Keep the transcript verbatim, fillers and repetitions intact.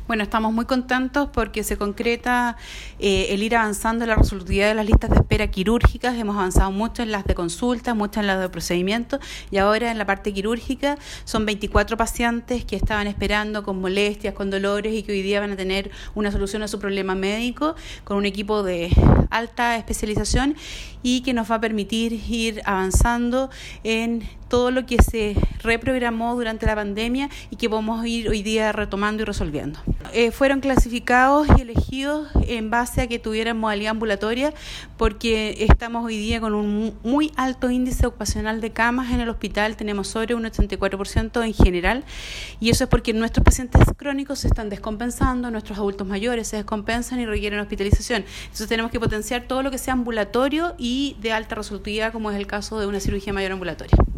Bueno, estamos muy contentos porque se concreta eh, el ir avanzando en la resolutividad de las listas de espera quirúrgicas. Hemos avanzado mucho en las de consulta, mucho en las de procedimiento y ahora en la parte quirúrgica son veinticuatro pacientes que estaban esperando con molestias, con dolores y que hoy día van a tener una solución a su problema médico con un equipo de alta especialización y que nos va a permitir ir avanzando en todo lo que se reprogramó durante la pandemia y que vamos a ir hoy día retomando y resolviendo. Eh, fueron clasificados y elegidos en base a que tuvieran modalidad ambulatoria porque estamos hoy día con un muy alto índice ocupacional de camas en el hospital, tenemos sobre un ochenta y cuatro por ciento en general y eso es porque nuestros pacientes crónicos se están descompensando, nuestros adultos mayores se descompensan y requieren hospitalización. Entonces tenemos que potenciar todo lo que sea ambulatorio y de alta resolutividad como es el caso de una cirugía mayor ambulatoria.